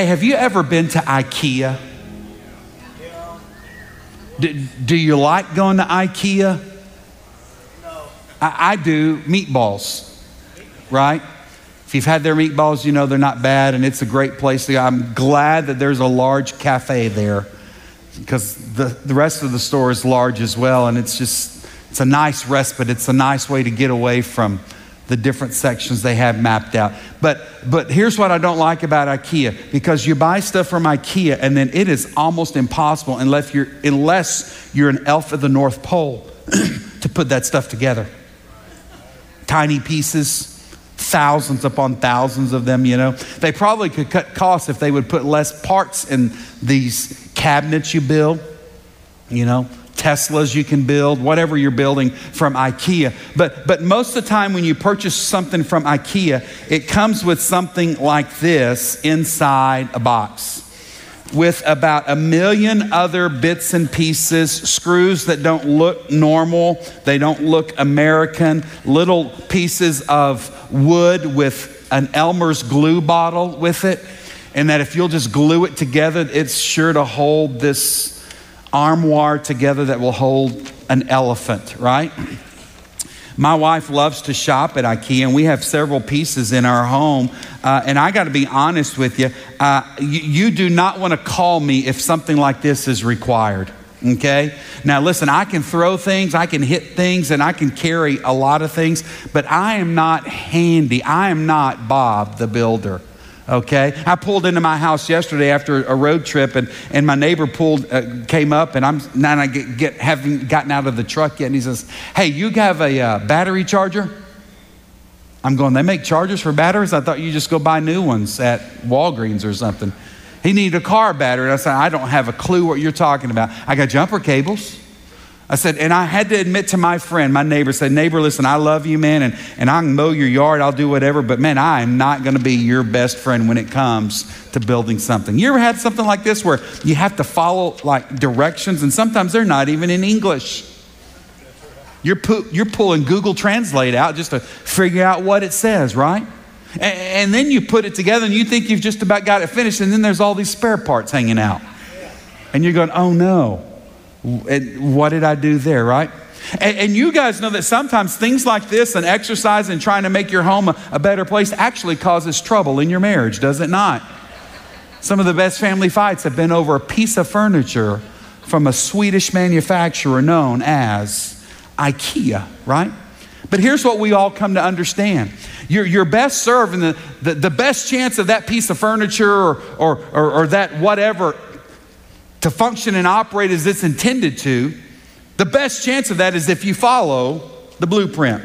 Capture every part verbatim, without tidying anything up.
Hey, have you ever been to IKEA? Do, do you like going to IKEA? No. I, I do. Meatballs, right? If you've had their meatballs, you know they're not bad, and it's a great place to go. I'm glad that there's a large cafe there because the, the rest of the store is large as well, and it's just, it's a nice respite. It's a nice way to get away from the different sections they have mapped out. But but here's what I don't like about IKEA, because you buy stuff from IKEA and then it is almost impossible unless you're, unless you're an elf of the North Pole to put that stuff together. Tiny pieces, thousands upon thousands of them, you know. They probably could cut costs if they would put less parts in these cabinets you build, you know. Teslas you can build, whatever you're building from IKEA. But but most of the time when you purchase something from IKEA, it comes with something like this inside a box with about a million other bits and pieces, screws that don't look normal, they don't look American, little pieces of wood with an Elmer's glue bottle with it, and that if you'll just glue it together, it's sure to hold this armoire together that will hold an elephant, right? My wife loves to shop at IKEA, and we have several pieces in our home. Uh, and I got to be honest with you, uh, you, you do not want to call me if something like this is required, okay? Now listen, I can throw things, I can hit things, and I can carry a lot of things, but I am not handy. I am not Bob the Builder. Okay, I pulled into my house yesterday after a road trip, and, and my neighbor pulled, uh, came up, and I'm now I get, get haven't gotten out of the truck yet, and he says, "Hey, you have a uh, battery charger?" I'm going, "They make chargers for batteries? I thought you just go buy new ones at Walgreens or something." He needed a car battery, and I said, "I don't have a clue what you're talking about. I got jumper cables." I said, and I had to admit to my friend, my neighbor, said, "Neighbor, listen, I love you, man, and, and I can mow your yard, I'll do whatever, but man, I am not gonna be your best friend when it comes to building something." You ever had something like this where you have to follow like directions, and sometimes they're not even in English? You're, pu- you're pulling Google Translate out just to figure out what it says, right? And, and then you put it together and you think you've just about got it finished, and then there's all these spare parts hanging out. And you're going, "Oh no. And what did I do there," right? And, and you guys know that sometimes things like this and exercise and trying to make your home a, a better place actually causes trouble in your marriage, does it not? Some of the best family fights have been over a piece of furniture from a Swedish manufacturer known as IKEA, right? But here's what we all come to understand. You're, you're best served, and the, the, the best chance of that piece of furniture or, or, or, or that whatever to function and operate as it's intended to, the best chance of that is if you follow the blueprint.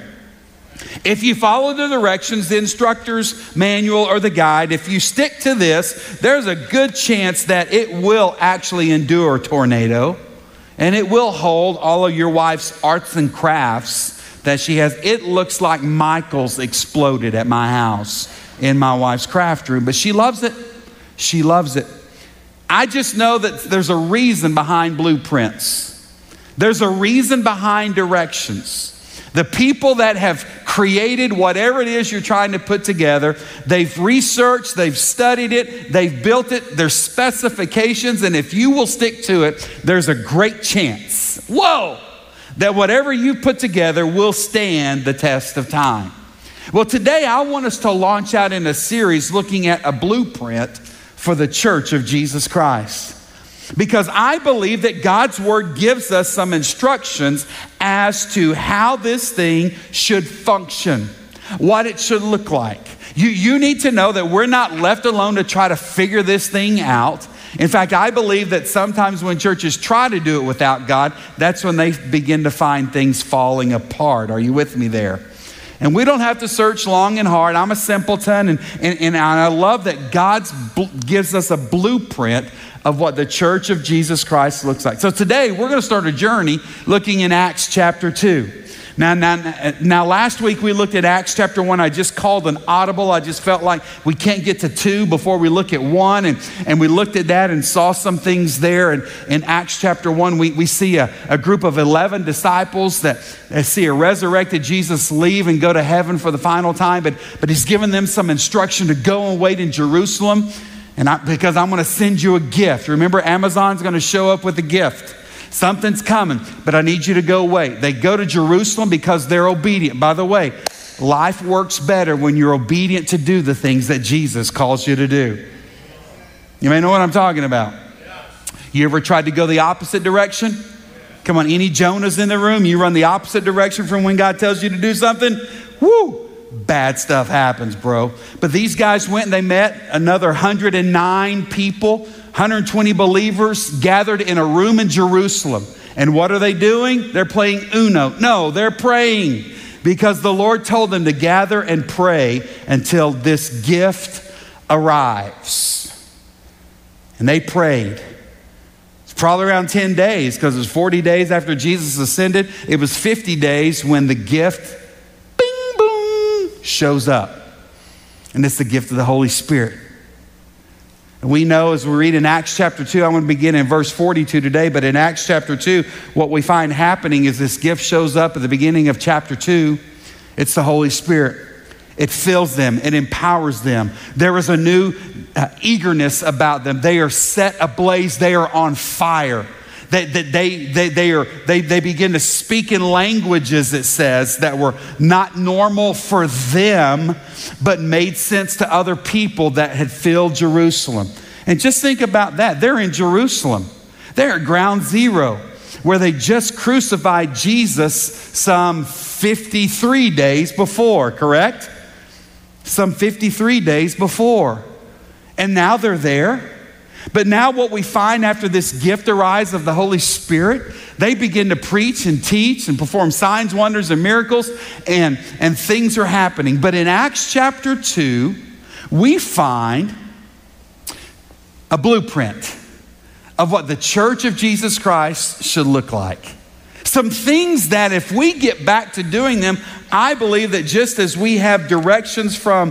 If you follow the directions, the instructor's manual or the guide, if you stick to this, there's a good chance that it will actually endure a tornado, and it will hold all of your wife's arts and crafts that she has. It looks like Michael's exploded at my house in my wife's craft room, but she loves it. She loves it. I just know that there's a reason behind blueprints. There's a reason behind directions. The people that have created whatever it is you're trying to put together, they've researched, they've studied it, they've built it, there's specifications, and if you will stick to it, there's a great chance, whoa, that whatever you put together will stand the test of time. Well, today I want us to launch out in a series looking at a blueprint for the Church of Jesus Christ. Because I believe that God's word gives us some instructions as to how this thing should function, what it should look like. You, you need to know that we're not left alone to try to figure this thing out. In fact, I believe that sometimes when churches try to do it without God, that's when they begin to find things falling apart. Are you with me there? And we don't have to search long and hard. I'm a simpleton, and, and, and I love that God gives us a blueprint of what the Church of Jesus Christ looks like. So today, we're going to start a journey looking in Acts chapter two. Now, now, now, last week we looked at Acts chapter one. I just called an audible. I just felt like we can't get to two before we look at one. And, and we looked at that and saw some things there. And in Acts chapter one, we, we see a, a group of eleven disciples that, that see a resurrected Jesus leave and go to heaven for the final time. But, but he's given them some instruction to go and wait in Jerusalem. And I, because I'm going to send you a gift. Remember, Amazon's going to show up with a gift. Something's coming, but I need you to go wait. They go to Jerusalem because they're obedient. By the way, life works better when you're obedient to do the things that Jesus calls you to do. You may know what I'm talking about. You ever tried to go the opposite direction? Come on, any Jonahs in the room? You run the opposite direction from when God tells you to do something? Woo! Bad stuff happens, bro. But these guys went and they met another one hundred nine people, one hundred twenty believers gathered in a room in Jerusalem. And what are they doing? They're playing Uno. No, they're praying because the Lord told them to gather and pray until this gift arrives. And they prayed. It's probably around ten days because it was forty days after Jesus ascended. It was fifty days when the gift shows up. And it's the gift of the Holy Spirit. And we know as we read in Acts chapter two, I'm going to begin in verse forty-two today, but in Acts chapter two, what we find happening is this gift shows up at the beginning of chapter two. It's the Holy Spirit. It fills them. It empowers them. There is a new uh, eagerness about them. They are set ablaze. They are on fire. They, they, they, they, are, they, they begin to speak in languages, it says, that were not normal for them, but made sense to other people that had filled Jerusalem. And just think about that. They're in Jerusalem. They're at ground zero, where they just crucified Jesus some fifty-three days before, correct? Some fifty-three days before. And now they're there. But now what we find after this gift arrives of the Holy Spirit, they begin to preach and teach and perform signs, wonders, and miracles, and, and things are happening. But in Acts chapter two, we find a blueprint of what the church of Jesus Christ should look like. Some things that if we get back to doing them, I believe that just as we have directions from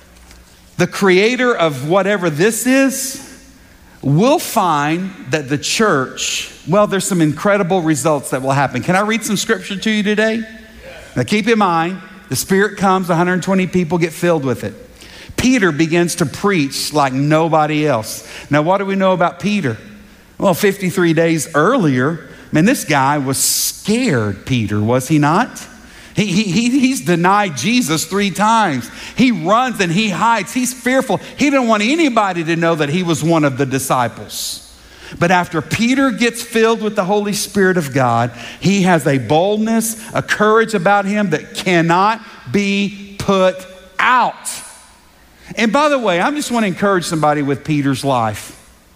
the creator of whatever this is, we'll find that the church, well, there's some incredible results that will happen. Can I read some scripture to you today? Yes. Now keep in mind, the Spirit comes, one hundred twenty people get filled with it. Peter begins to preach like nobody else. Now what do we know about Peter? Well, fifty-three days earlier, man, this guy was scared, Peter, was he not? He, he, he's denied Jesus three times. He runs and he hides. He's fearful. He didn't want anybody to know that he was one of the disciples. But after Peter gets filled with the Holy Spirit of God, he has a boldness, a courage about him that cannot be put out. And by the way, I just want to encourage somebody with Peter's life.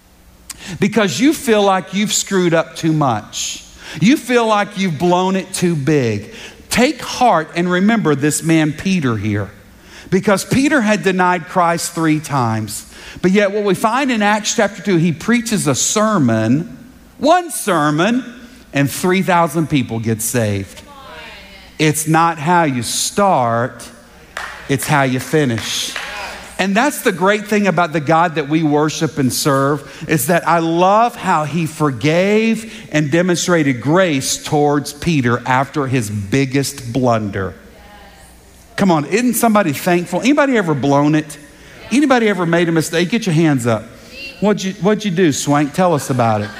Because you feel like you've screwed up too much. You feel like you've blown it too big. Take heart and remember this man Peter here. Because Peter had denied Christ three times. But yet what we find in Acts chapter two, he preaches a sermon, one sermon, and three thousand people get saved. It's not how you start, it's how you finish. And that's the great thing about the God that we worship and serve, is that I love how he forgave and demonstrated grace towards Peter after his biggest blunder. Come on, isn't somebody thankful? Anybody ever blown it? Anybody ever made a mistake? Get your hands up. What'd you, what'd you do, Swank? Tell us about it.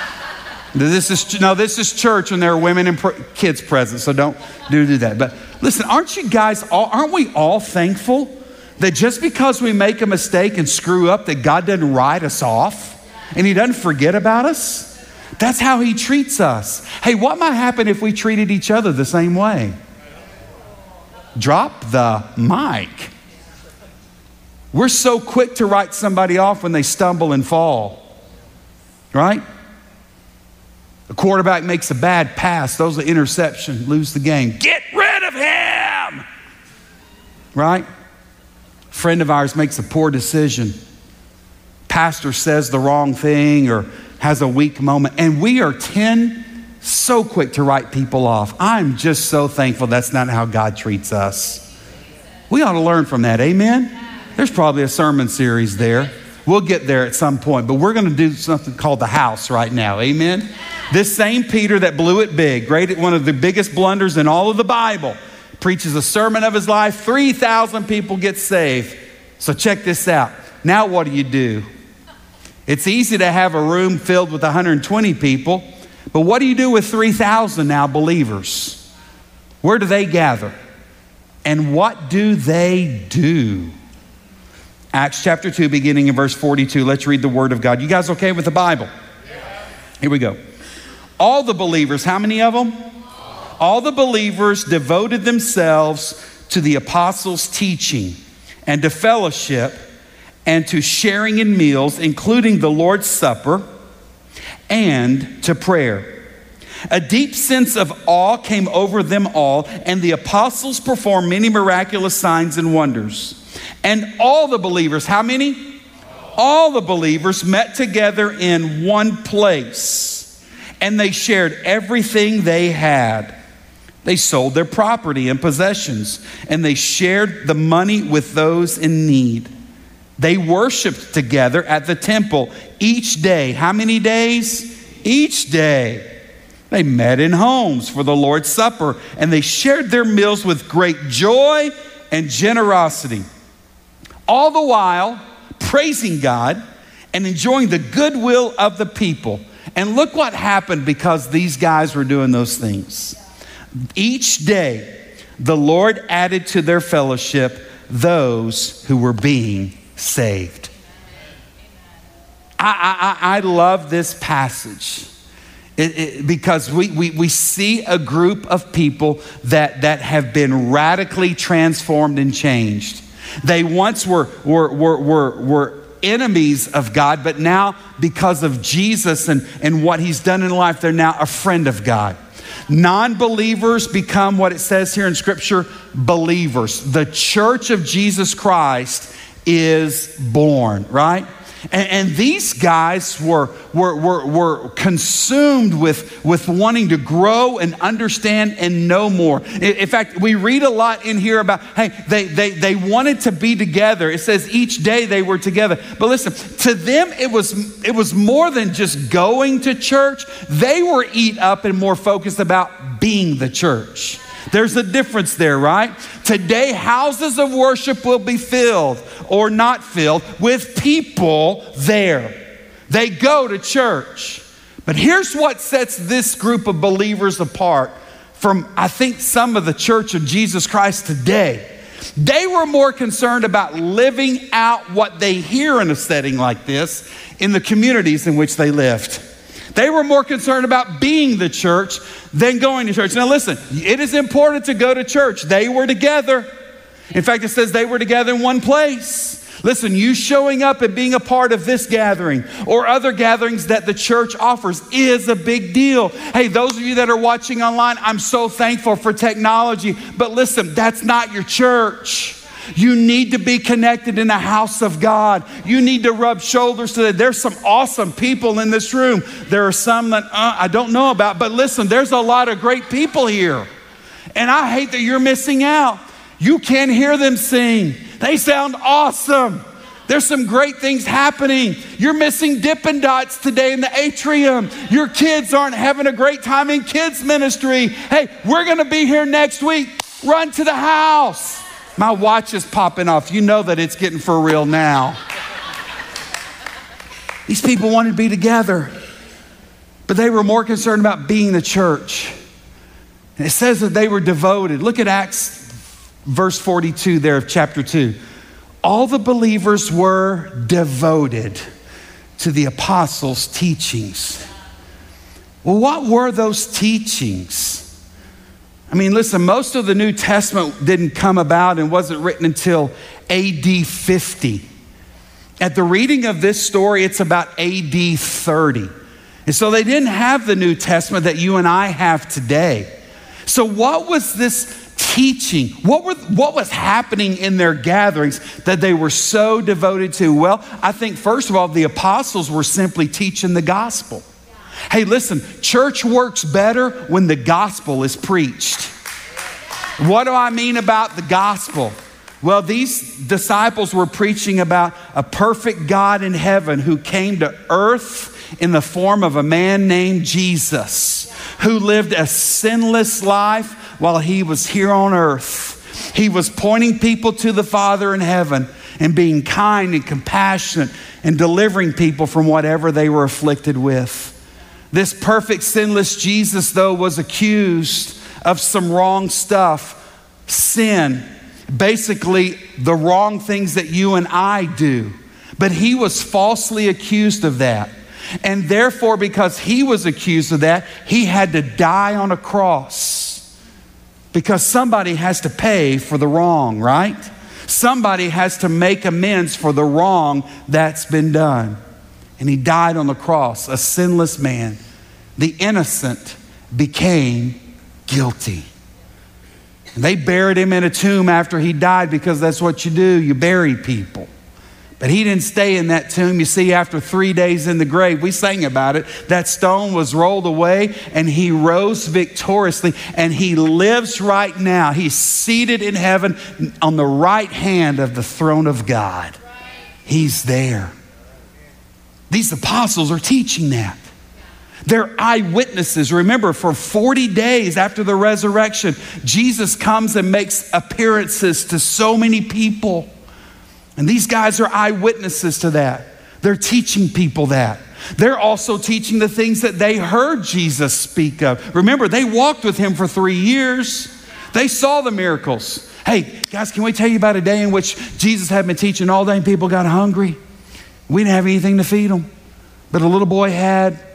This is, no, this is church and there are women and pr- kids present, so don't do, do that. But listen, aren't you guys, all, aren't we all thankful that just because we make a mistake and screw up, that God doesn't write us off and he doesn't forget about us? That's how he treats us. Hey, what might happen if we treated each other the same way? Drop the mic. We're so quick to write somebody off when they stumble and fall, right? A quarterback makes a bad pass, throws an interception, lose the game. Get rid of him, right? Friend of ours makes a poor decision. Pastor says the wrong thing or has a weak moment. And we are ten so quick to write people off. I'm just so thankful that's not how God treats us. We ought to learn from that, amen? There's probably a sermon series there. We'll get there at some point, but we're going to do something called the house right now, amen? This same Peter that blew it big, great, one of the biggest blunders in all of the Bible, preaches a sermon of his life, three thousand people get saved. So check this out. Now what do you do? It's easy to have a room filled with one hundred twenty people, but what do you do with three thousand now believers? Where do they gather? And what do they do? Acts chapter two, beginning in verse forty-two. Let's read the word of God. You guys okay with the Bible? Yeah. Here we go. All the believers, how many of them? All the believers devoted themselves to the apostles' teaching and to fellowship and to sharing in meals, including the Lord's Supper, and to prayer. A deep sense of awe came over them all, and the apostles performed many miraculous signs and wonders. And all the believers, how many? All the believers met together in one place, and they shared everything they had. They sold their property and possessions, and they shared the money with those in need. They worshiped together at the temple each day. How many days? Each day. They met in homes for the Lord's Supper, and they shared their meals with great joy and generosity, all the while praising God and enjoying the goodwill of the people. And look what happened because these guys were doing those things. Each day, the Lord added to their fellowship those who were being saved. I, I, I love this passage. It, it, because we, we, we see a group of people that, that have been radically transformed and changed. They once were, were, were, were, were enemies of God, but now because of Jesus and, and what he's done in life, they're now a friend of God. Non-believers become what it says here in Scripture, believers. The church of Jesus Christ is born, right? And, and these guys were, were, were, were consumed with, with wanting to grow and understand and know more. In, in fact, we read a lot in here about, hey, they, they, they wanted to be together. It says each day they were together. But listen, to them, it was, it was more than just going to church. They were eat up and more focused about being the church. There's a difference there, right? Today, houses of worship will be filled or not filled with people there. They go to church. But here's what sets this group of believers apart from, I think, some of the church of Jesus Christ today. They were more concerned about living out what they hear in a setting like this in the communities in which they lived. They were more concerned about being the church than going to church. Now listen, it is important to go to church. They were together. In fact, it says they were together in one place. Listen, you showing up and being a part of this gathering or other gatherings that the church offers is a big deal. Hey, those of you that are watching online, I'm so thankful for technology. But listen, that's not your church. You need to be connected in the house of God. You need to rub shoulders today. There's some awesome people in this room. There are some that uh, I don't know about, but listen, there's a lot of great people here. And I hate that you're missing out. You can't hear them sing. They sound awesome. There's some great things happening. You're missing Dippin' Dots today in the atrium. Your kids aren't having a great time in kids ministry. Hey, we're going to be here next week. Run to the house. My watch is popping off. You know that it's getting for real now. These people wanted to be together, but they were more concerned about being the church. And it says that they were devoted. Look at Acts verse forty-two there of chapter two. All the believers were devoted to the apostles' teachings. Well, what were those teachings? I mean, listen, most of the New Testament didn't come about and wasn't written until A D fifty. At the reading of this story, it's about A D thirty. And so they didn't have the New Testament that you and I have today. So what was this teaching? What were what was happening in their gatherings that they were so devoted to? Well, I think first of all, the apostles were simply teaching the gospel. Hey, listen, church works better when the gospel is preached. What do I mean about the gospel? Well, these disciples were preaching about a perfect God in heaven who came to earth in the form of a man named Jesus, who lived a sinless life while he was here on earth. He was pointing people to the Father in heaven. and being kind and compassionate and delivering people from whatever they were afflicted with. This perfect, sinless Jesus, though, was accused of some wrong stuff, sin, basically the wrong things that you and I do. But he was falsely accused of that. And therefore, because he was accused of that, he had to die on a cross. Because somebody has to pay for the wrong, right? Somebody has to make amends for the wrong that's been done. And he died on the cross, a sinless man. The innocent became guilty. And they buried him in a tomb after he died, because that's what you do. You bury people. But he didn't stay in that tomb. You see, after three days in the grave, we sang about it, that stone was rolled away and he rose victoriously, and he lives right now. He's seated in heaven on the right hand of the throne of God. He's there. These apostles are teaching that. They're eyewitnesses. Remember, for forty days after the resurrection, Jesus comes and makes appearances to so many people. And these guys are eyewitnesses to that. They're teaching people that. They're also teaching the things that they heard Jesus speak of. Remember, they walked with him for three years. They saw the miracles. Hey, guys, can we tell you about a day in which Jesus had been teaching all day and people got hungry? We didn't have anything to feed them. But a little boy had a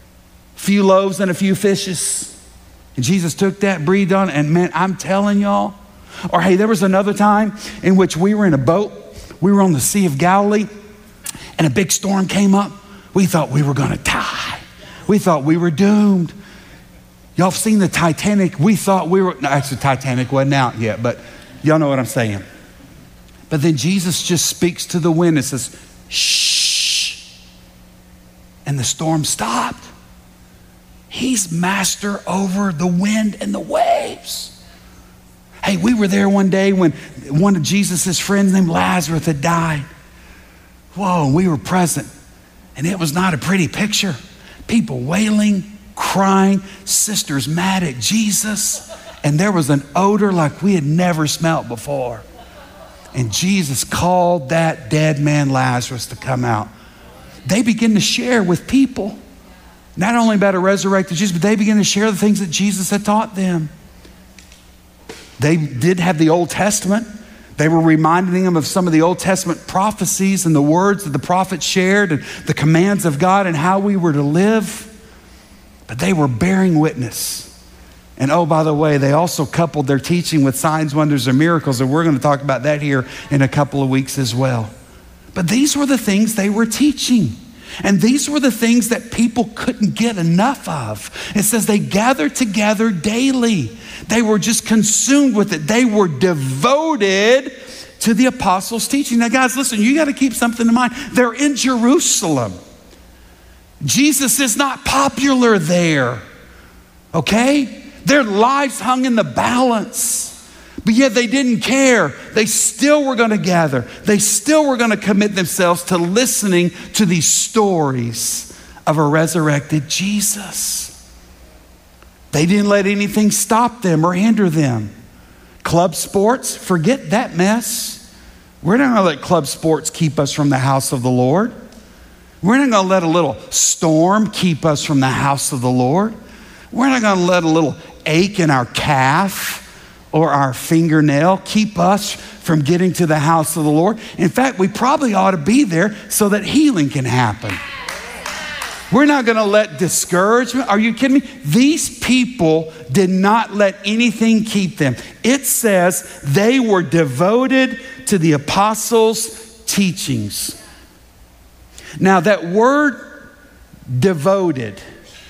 few loaves and a few fishes. And Jesus took that, breathed on it, and man, I'm telling y'all. Or hey, there was another time in which we were in a boat. We were on the Sea of Galilee, and a big storm came up. We thought we were gonna die. We thought we were doomed. Y'all have seen the Titanic. We thought we were, no, actually Titanic wasn't out yet, but y'all know what I'm saying. But then Jesus just speaks to the wind and says, shh. And the storm stopped. He's master over the wind and the waves. Hey, we were there one day when one of Jesus' friends named Lazarus had died. Whoa, we were present. And it was not a pretty picture. People wailing, crying, sisters mad at Jesus. And there was an odor like we had never smelt before. And Jesus called that dead man Lazarus to come out. They begin to share with people, not only about a resurrected Jesus, but they begin to share the things that Jesus had taught them. They did have the Old Testament. They were reminding them of some of the Old Testament prophecies and the words that the prophets shared and the commands of God and how we were to live. But they were bearing witness. And oh, by the way, they also coupled their teaching with signs, wonders, and miracles. And we're going to talk about that here in a couple of weeks as well. But these were the things they were teaching. And these were the things that people couldn't get enough of. It says they gathered together daily. They were just consumed with it. They were devoted to the apostles' teaching. Now, guys, listen, you got to keep something in mind. They're in Jerusalem. Jesus is not popular there, okay? Their lives hung in the balance. But yet they didn't care. They still were going to gather. They still were going to commit themselves to listening to these stories of a resurrected Jesus. They didn't let anything stop them or hinder them. Club sports, forget that mess. We're not going to let club sports keep us from the house of the Lord. We're not going to let a little storm keep us from the house of the Lord. We're not going to let a little ache in our calf or our fingernail keep us from getting to the house of the Lord. In fact, we probably ought to be there so that healing can happen. We're not going to let discouragement. Are you kidding me? These people did not let anything keep them. It says they were devoted to the apostles' teachings. Now, that word devoted,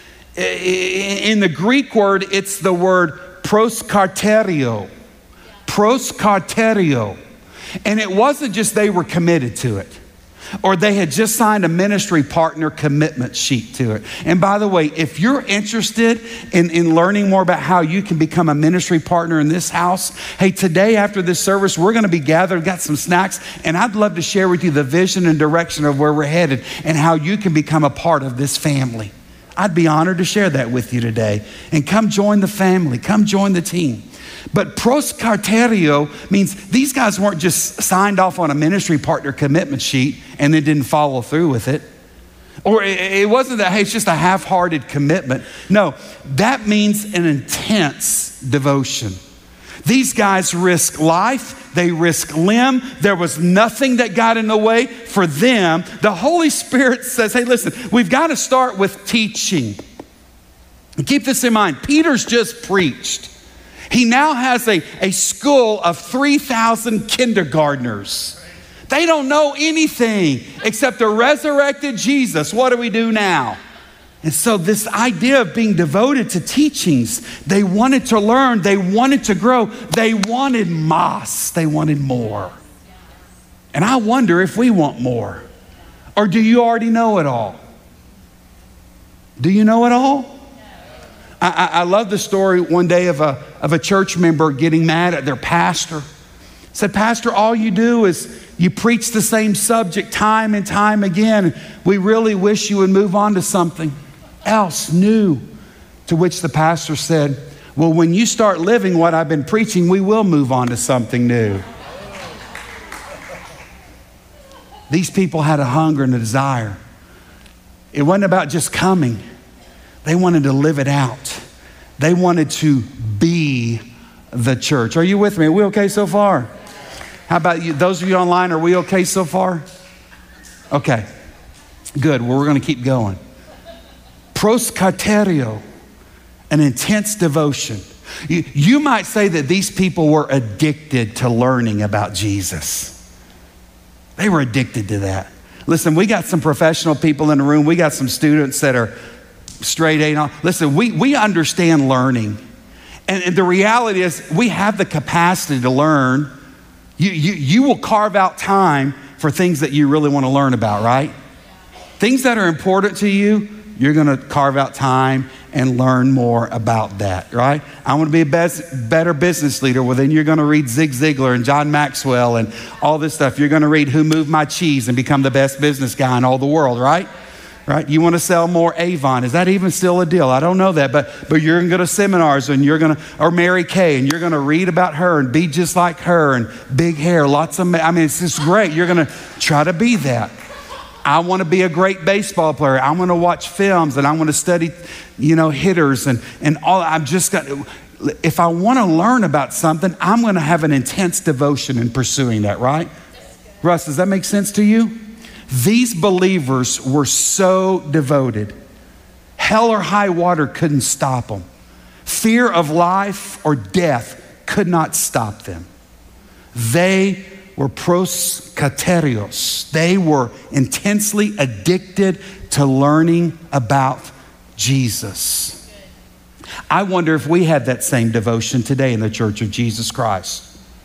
in the Greek word, it's the word proskarterio. Proskarterio. And it wasn't just they were committed to it, or they had just signed a ministry partner commitment sheet to it. And by the way, if you're interested in, in learning more about how you can become a ministry partner in this house, hey, today after this service, we're going to be gathered, got some snacks, and I'd love to share with you the vision and direction of where we're headed and how you can become a part of this family. I'd be honored to share that with you today. And come join the family. Come join the team. But proskarterio means these guys weren't just signed off on a ministry partner commitment sheet and then didn't follow through with it. Or it wasn't that, hey, it's just a half-hearted commitment. No, that means an intense devotion. These guys risk life, they risk limb. There was nothing that got in the way for them. The Holy Spirit says, hey, listen, we've got to start with teaching. And keep this in mind, Peter's just preached. He now has a, a school of three thousand kindergartners. They don't know anything except the resurrected Jesus. What do we do now? And so this idea of being devoted to teachings, they wanted to learn, they wanted to grow, they wanted mas, they wanted more. And I wonder if we want more. Or do you already know it all? Do you know it all? I, I, I love the story one day of a, of a church member getting mad at their pastor. Said, Pastor, all you do is you preach the same subject time and time again. We really wish you would move on to something else new. To which the pastor said, well, when you start living what I've been preaching, we will move on to something new. These people had a hunger and a desire. It wasn't about just coming. They wanted to live it out. They wanted to be the church. Are you with me? Are we okay so far? How about you? Those of you online, are we okay so far? Okay, good. Well, we're going to keep going. Proskarterio, an intense devotion. You, you might say that these people were addicted to learning about Jesus. They were addicted to that. Listen, we got some professional people in the room. We got some students that are straight A and all. Listen, we, we understand learning. And, and the reality is we have the capacity to learn. You, you, you will carve out time for things that you really want to learn about, right? Things that are important to you, you're going to carve out time and learn more about that, right? I want to be a best, better business leader. Well, then you're going to read Zig Ziglar and John Maxwell and all this stuff. You're going to read Who Moved My Cheese and become the best business guy in all the world, right? Right? You want to sell more Avon. Is that even still a deal? I don't know that, but but you're going to go to seminars and you're going to, or Mary Kay, and you're going to read about her and be just like her and big hair, lots of, I mean, it's just great. You're going to try to be that. I want to be a great baseball player. I want to watch films and I want to study, you know, hitters and, and all. I've just got, if I want to learn about something, I'm going to have an intense devotion in pursuing that, right? Russ, does that make sense to you? These believers were so devoted. Hell or high water couldn't stop them. Fear of life or death could not stop them. They were proskarterios. They were intensely addicted to learning about Jesus. I wonder if we had that same devotion today in the Church of Jesus Christ.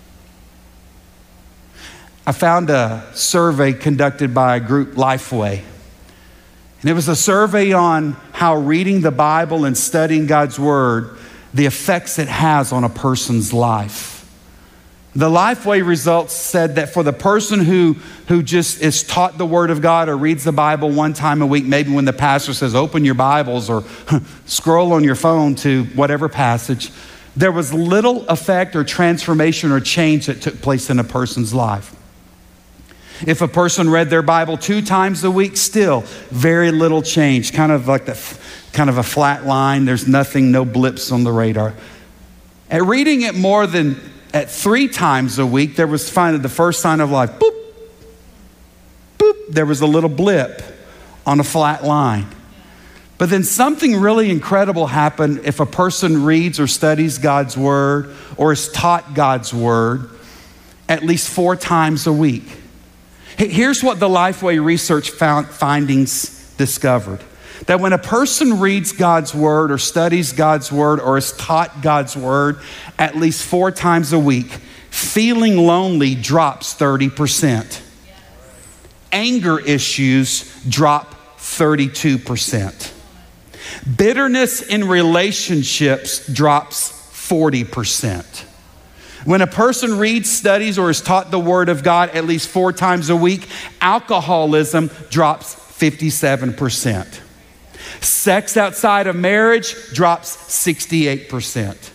I found a survey conducted by a group, Lifeway. And it was a survey on how reading the Bible and studying God's Word, the effects it has on a person's life. The Lifeway results said that for the person who, who just is taught the Word of God or reads the Bible one time a week, maybe when the pastor says, open your Bibles or scroll on your phone to whatever passage, there was little effect or transformation or change that took place in a person's life. If a person read their Bible two times a week, still very little change, kind of like the, kind of a flat line. There's nothing, no blips on the radar. At reading it more than at three times a week, there was finally the first sign of life. Boop, boop. There was a little blip on a flat line. But then something really incredible happened if a person reads or studies God's Word or is taught God's Word at least four times a week. Here's what the Lifeway research found, findings discovered. That when a person reads God's Word or studies God's Word or is taught God's Word at least four times a week, feeling lonely drops thirty percent. Anger issues drop thirty-two percent. Bitterness in relationships drops forty percent. When a person reads, studies, or is taught the Word of God at least four times a week, alcoholism drops fifty-seven percent. Sex outside of marriage drops sixty-eight percent.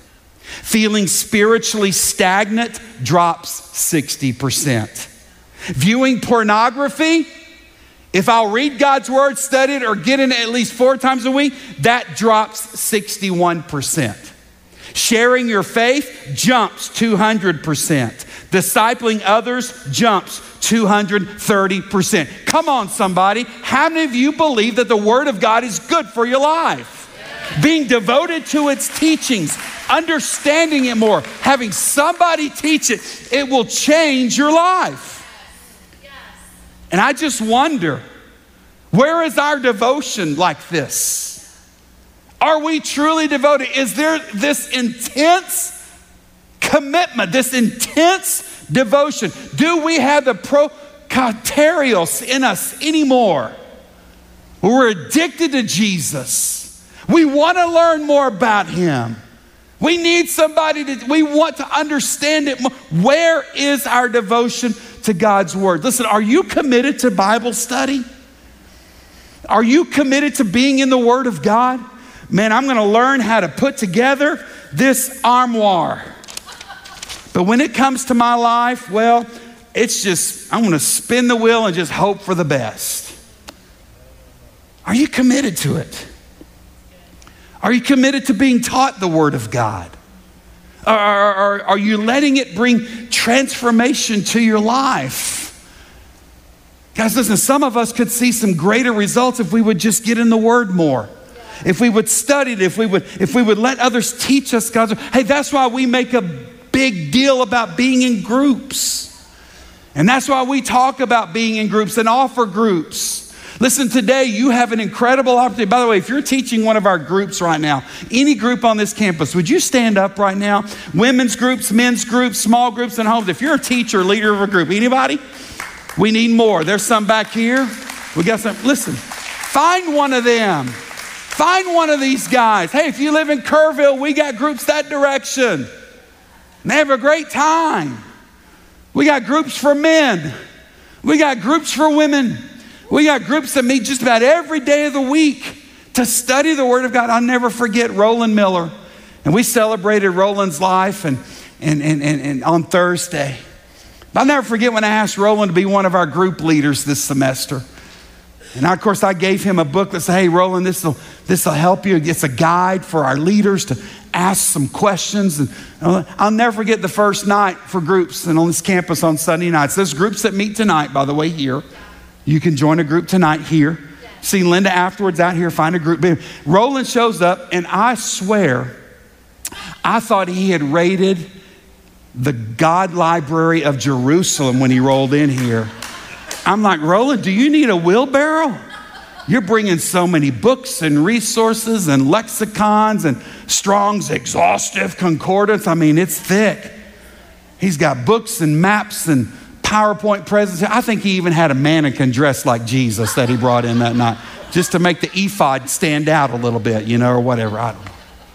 Feeling spiritually stagnant drops sixty percent. Viewing pornography, if I'll read God's word, study it, or get in it at least four times a week, that drops sixty-one percent. Sharing your faith jumps two hundred percent. Discipling others jumps two hundred thirty percent. Come on, somebody. How many of you believe that the word of God is good for your life? Being devoted to its teachings, understanding it more, having somebody teach it, it will change your life. And I just wonder, where is our devotion like this? Are we truly devoted? Is there this intense commitment, this intense devotion? Do we have the prokaterios in us anymore? We're addicted to Jesus. We want to learn more about him. We need somebody to, we want to understand it more. Where is our devotion to God's word? Listen, are you committed to Bible study? Are you committed to being in the word of God? Man, I'm going to learn how to put together this armoire. But when it comes to my life, well, it's just, I'm going to spin the wheel and just hope for the best. Are you committed to it? Are you committed to being taught the word of God? Or are, are you letting it bring transformation to your life? Guys, listen, some of us could see some greater results if we would just get in the word more. If we would study it, if we would, if we would let others teach us God's word. Hey, that's why we make a big deal about being in groups. And that's why we talk about being in groups and offer groups. Listen, today you have an incredible opportunity. By the way, if you're teaching one of our groups right now, any group on this campus, would you stand up right now? Women's groups, men's groups, small groups, and homes. If you're a teacher, leader of a group, anybody? We need more. There's some back here. We got some. Listen, find one of them. Find one of these guys. Hey, if you live in Kerrville, we got groups that direction. And they have a great time. We got groups for men. We got groups for women. We got groups that meet just about every day of the week to study the Word of God. I'll never forget Roland Miller. And we celebrated Roland's life and, and, and, and, and on Thursday. I'll never forget when I asked Roland to be one of our group leaders this semester. And I, of course, I gave him a book that said, hey, Roland, this will this will help you. It's a guide for our leaders to ask some questions. And I'll never forget the first night for groups and on this campus on Sunday nights. There's groups that meet tonight, by the way, here. You can join a group tonight here. See Linda afterwards out here, find a group. Roland shows up, and I swear, I thought he had raided the God Library of Jerusalem when he rolled in here. I'm like, Roland, do you need a wheelbarrow? You're bringing so many books and resources and lexicons and Strong's exhaustive concordance. I mean, it's thick. He's got books and maps and PowerPoint presentations. I think he even had a mannequin dressed like Jesus that he brought in that night just to make the ephod stand out a little bit, you know, or whatever. I don't know.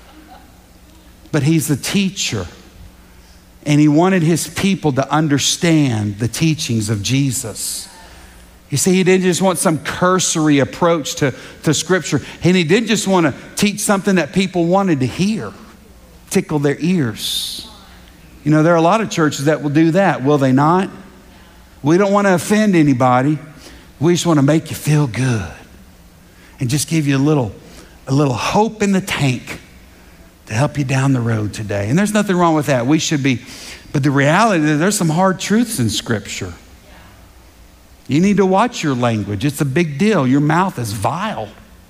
But he's a teacher. And he wanted his people to understand the teachings of Jesus. You see, he didn't just want some cursory approach to, to Scripture. And he didn't just want to teach something that people wanted to hear, tickle their ears. You know, there are a lot of churches that will do that, will they not? We don't want to offend anybody. We just want to make you feel good and just give you a little, a little hope in the tank to help you down the road today. And there's nothing wrong with that. We should be, but the reality is there's some hard truths in Scripture. You need to watch your language. It's a big deal. Your mouth is vile.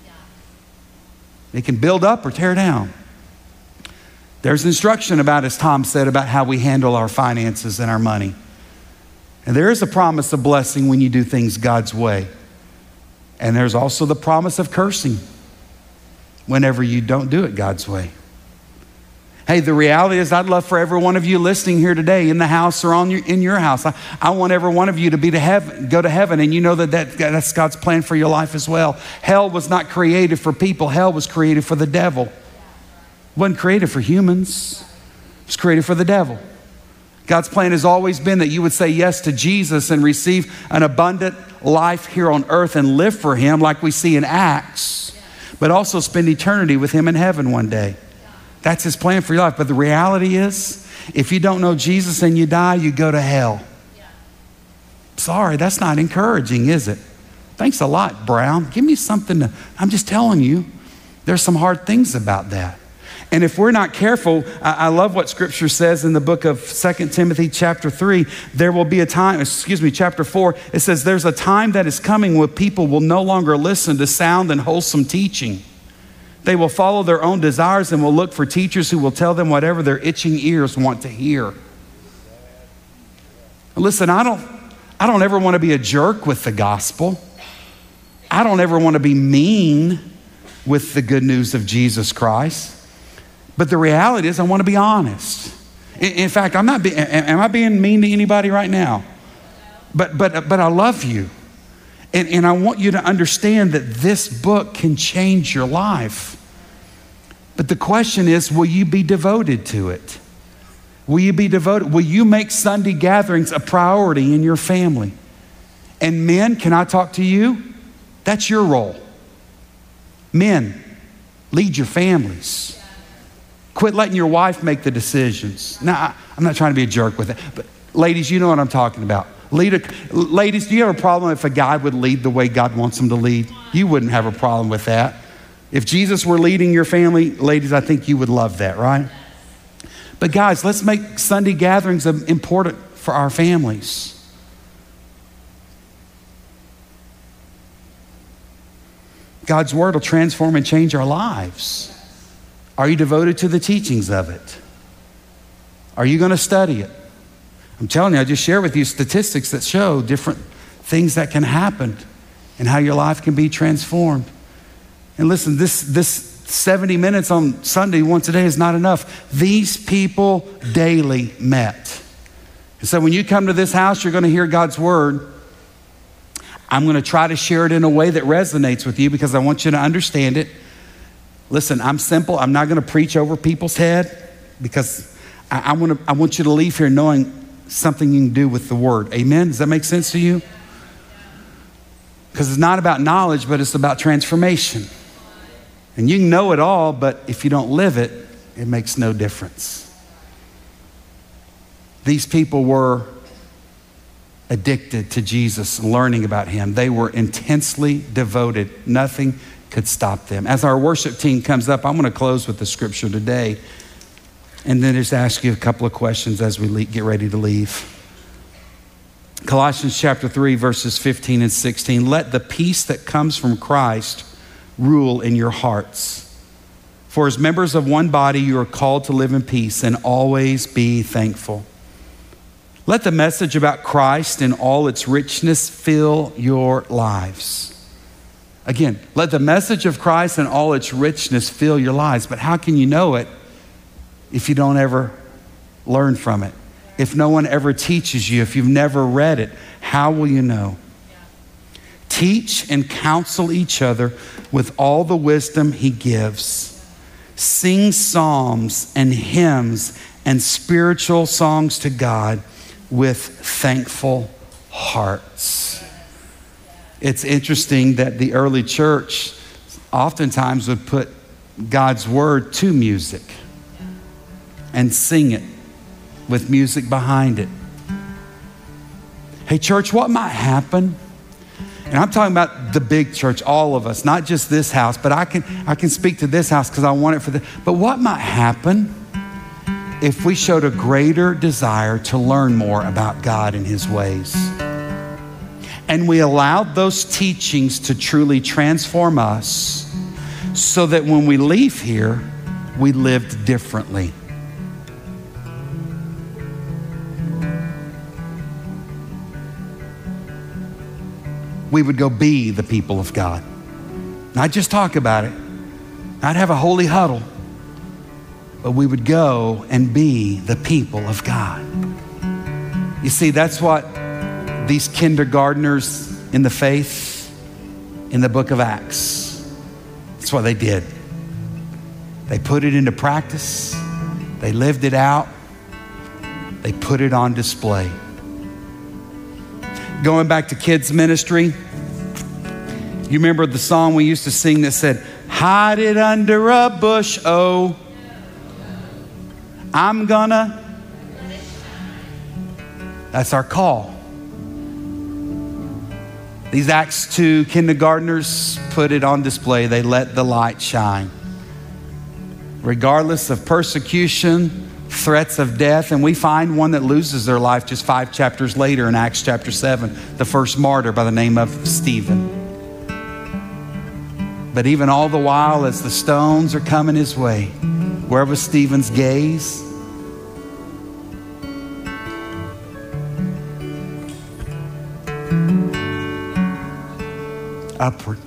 It can build up or tear down. There's instruction about, as Tom said, about how we handle our finances and our money. And there is a promise of blessing when you do things God's way. And there's also the promise of cursing whenever you don't do it God's way. Hey, the reality is I'd love for every one of you listening here today in the house or on your, in your house. I, I want every one of you to be to heaven, go to heaven, and you know that, that that's God's plan for your life as well. Hell was not created for people. Hell was created for the devil. It wasn't created for humans. It was created for the devil. God's plan has always been that you would say yes to Jesus and receive an abundant life here on earth and live for him like we see in Acts, but also spend eternity with him in heaven one day. That's his plan for your life. But the reality is, if you don't know Jesus and you die, you go to hell. Yeah. Sorry, that's not encouraging, is it? Thanks a lot, Brown. Give me something to, I'm just telling you, there's some hard things about that. And if we're not careful, I, I love what scripture says in the book of Second Timothy chapter three, there will be a time, excuse me, chapter four, it says there's a time that is coming where people will no longer listen to sound and wholesome teaching. They will follow their own desires and will look for teachers who will tell them whatever their itching ears want to hear. Listen, I don't, I don't ever want to be a jerk with the gospel. I don't ever want to be mean with the good news of Jesus Christ. But the reality is I want to be honest. In, in fact, I'm not being, am I being mean to anybody right now? But, but, but I love you. And, and I want you to understand that this book can change your life. But the question is, will you be devoted to it? Will you be devoted? Will you make Sunday gatherings a priority in your family? And men, can I talk to you? That's your role. Men, lead your families. Quit letting your wife make the decisions. Now, I'm not trying to be a jerk with it, but ladies, you know what I'm talking about. Lead a, ladies, do you have a problem if a guy would lead the way God wants him to lead? You wouldn't have a problem with that. If Jesus were leading your family, ladies, I think you would love that, right? But guys, let's make Sunday gatherings important for our families. God's word will transform and change our lives. Are you devoted to the teachings of it? Are you going to study it? I'm telling you, I just share with you statistics that show different things that can happen and how your life can be transformed. And listen, this, this seventy minutes on Sunday once a day is not enough. These people daily met. And so when you come to this house, you're going to hear God's word. I'm going to try to share it in a way that resonates with you because I want you to understand it. Listen, I'm simple. I'm not going to preach over people's head because I, I, want to, I want you to leave here knowing something you can do with the word. Amen? Does that make sense to you? Because it's not about knowledge, but it's about transformation. And you can know it all, but if you don't live it, it makes no difference. These people were addicted to Jesus, learning about him. They were intensely devoted. Nothing could stop them. As our worship team comes up, I'm going to close with the scripture today and then just ask you a couple of questions as we get ready to leave. Colossians chapter three, verses fifteen and sixteen. Let the peace that comes from Christ rule in your hearts. For as members of one body, you are called to live in peace and always be thankful. Let the message about Christ in all its richness fill your lives. Again, let the message of Christ in all its richness fill your lives. But how can you know it if you don't ever learn from it? If no one ever teaches you, if you've never read it, how will you know? Teach and counsel each other with all the wisdom he gives. Sing psalms and hymns and spiritual songs to God with thankful hearts. It's interesting that the early church oftentimes would put God's word to music and sing it with music behind it. Hey, church, what might happen? And I'm talking about the big church, all of us, not just this house, but I can I can speak to this house because I want it for the. But what might happen if we showed a greater desire to learn more about God and his ways? And we allowed those teachings to truly transform us so that when we leave here, we lived differently. We would go be the people of God. Not just talk about it, not have a holy huddle, but we would go and be the people of God. You see, that's what these kindergartners in the faith in the book of Acts, that's what they did. They put it into practice. They lived it out. They put it on display. Going back to kids ministry, you remember the song we used to sing that said, hide it under a bush, oh. I'm gonna. That's our call. These Acts two kindergartners put it on display. They let the light shine. Regardless of persecution, threats of death, and we find one that loses their life just five chapters later in Acts chapter seven, the first martyr by the name of Stephen. But even all the while, as the stones are coming his way, where was Stephen's gaze? Upward.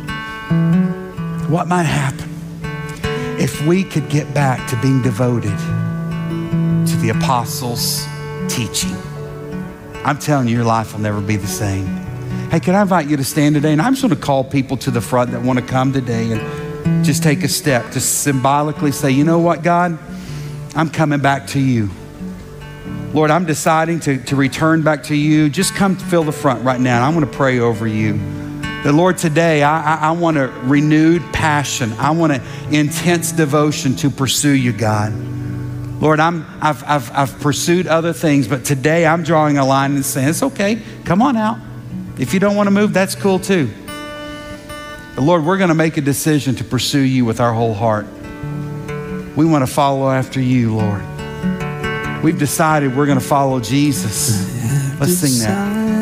What might happen if we could get back to being devoted to the apostles' teaching? I'm telling you, your life will never be the same. Hey, can I invite you to stand today? And I'm just going to call people to the front that want to come today and just take a step to symbolically say, you know what, God? I'm coming back to you. Lord, I'm deciding to, to return back to you. Just come fill the front right now. And I want to pray over you. That Lord, today I, I, I want a renewed passion. I want an intense devotion to pursue you, God. Lord, I'm, I've, I've, I've pursued other things, but today I'm drawing a line and saying, it's okay, come on out. If you don't want to move, that's cool too. But Lord, we're going to make a decision to pursue you with our whole heart. We want to follow after you, Lord. We've decided we're going to follow Jesus. Let's sing that.